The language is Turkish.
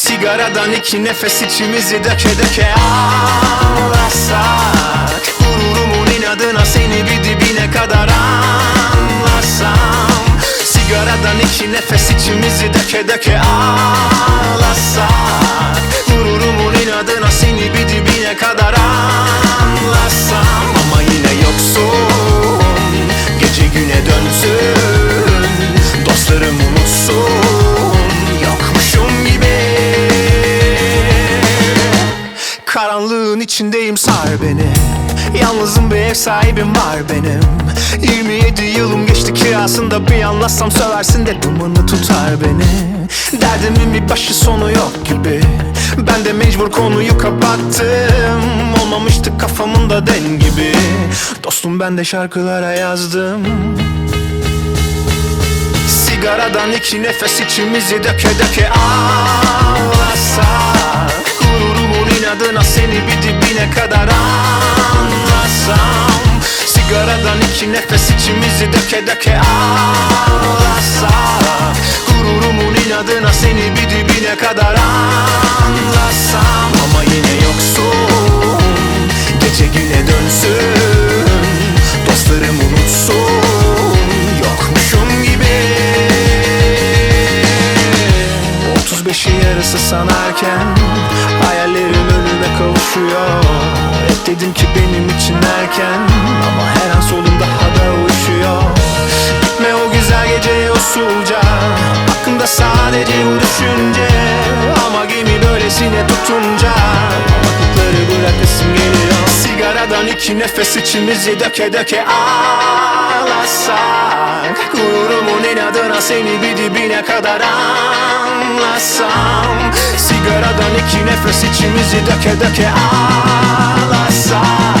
Sigaradan iki nefes içimizi döke döke ağlasak, gururumun inadına seni bir dibine kadar anlasam. Sigaradan iki nefes içimizi döke döke ağlasak, gururumun inadına seni bir dibine kadar anlasam. Ama yine yoksun, gece güne dönsün, dostlarım unutsun, yokmuşum gibi. Karanlığın içindeyim, sar beni. Yalnızım, bir ev sahibim var benim. 27 yılım geçti kirasında, bir anlatsam söversin de dumanı tutar beni. Derdimin bir başı sonu yok gibi, ben de mecbur konuyu kapattım. Olmamıştı kafamın da den gibi, dostum ben de şarkılara yazdım. Sigaradan iki nefes içimizi döke döke ağlasak, gururumun inadına seni bir dibine kadar anlasam. Sigaradan iki nefes içimizi döke döke ağlasak, gururumun inadına seni bir dibine kadar anlasam. Ama yine yoksun, gece güne dönsün, dostlarım unutsun, yokmuşum gibi. 35'i yarısı sanarken hayallerim önüme kavuşuyor. Hep dedim ki benim için erken, ama her an solum daha da uyuşuyor. Gitme o güzel geceye usulca, aklımda sadece bu düşünce. Ama gemi böylesine tutunca vakitleri bırakasım geliyor. Sigaradan iki nefes içimizi döke döke ağlasak, gururumun inadına seni bir dibine kadar anlasam. Sigaradan iki nefes içimizi döke döke ağlasak,